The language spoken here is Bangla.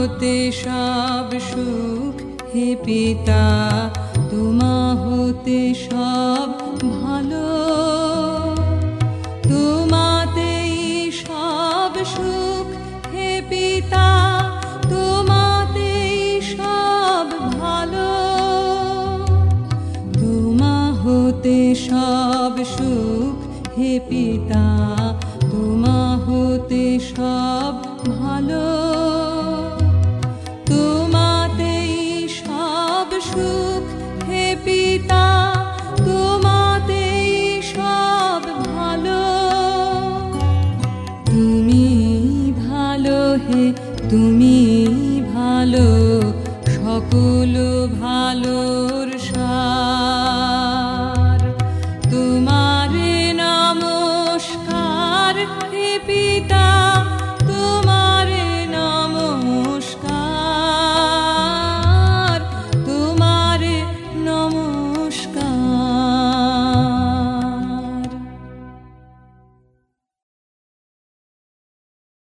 হতে সব সুখ হে পিতা, তোমা হতে সব ভালো, তোমাতেই সব সুখ হে পিতা, তোমাতেই সব ভালো, তোমা হতে সব সুখ হে পিতা, তোমা হতে সব ভালো, তোমাতেই সব সুখ হে পিতা, তোমাতেই সব ভালো, তুমি ভালো হে তুমি ভালো, সকল ভালো